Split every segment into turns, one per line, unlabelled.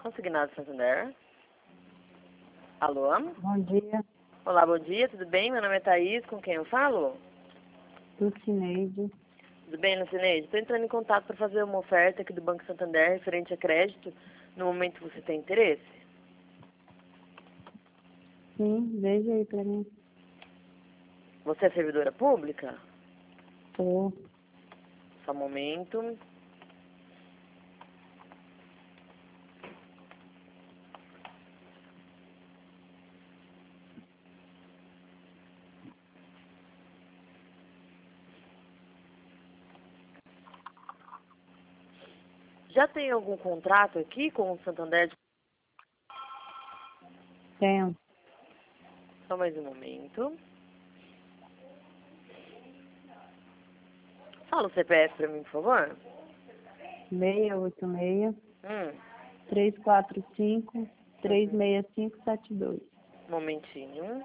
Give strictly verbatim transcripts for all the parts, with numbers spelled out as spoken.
Consignado Santander. Alô?
Bom dia,
Olá, bom dia, tudo bem? Meu nome é Thaís, com quem eu falo?
Lucineide.
Tudo bem, Lucineide? Estou entrando em contato para fazer uma oferta aqui do Banco Santander referente a crédito. No momento você tem interesse?
Sim, veja aí pra mim.
Você é servidora pública?
Tô.
Só um momento. Já tem algum contrato aqui com o Santander?
Tenho.
Só mais um momento. Fala o C P F para mim, por favor.
seis oito seis,
Hum,
três quatro cinco, três seis cinco sete dois.
um momentinho.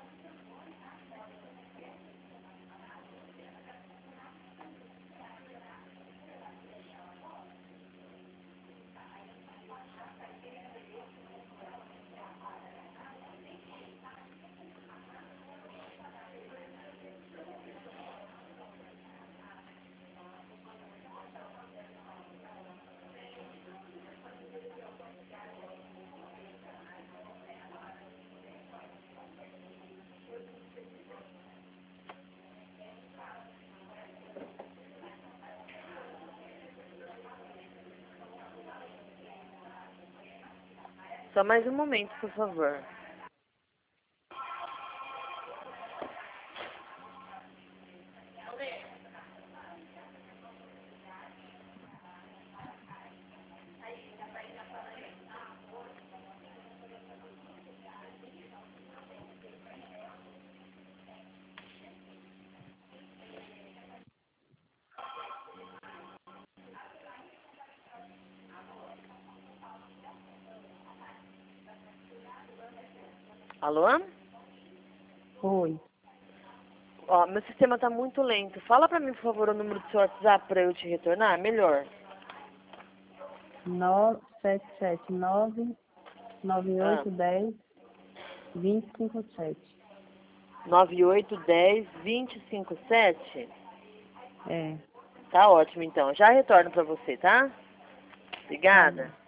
Só mais um momento, por favor. Alô?
Oi.
Ó, meu sistema tá muito lento. Fala pra mim, por favor, o número do seu WhatsApp pra eu te retornar. Melhor.
nove sete sete nove, nove
Ah,
oito um zero, dois cinco sete.
nove oito um zero, dois cinco sete.
É.
Tá ótimo, então. Já retorno pra você, tá?
Tá bom.
Obrigada.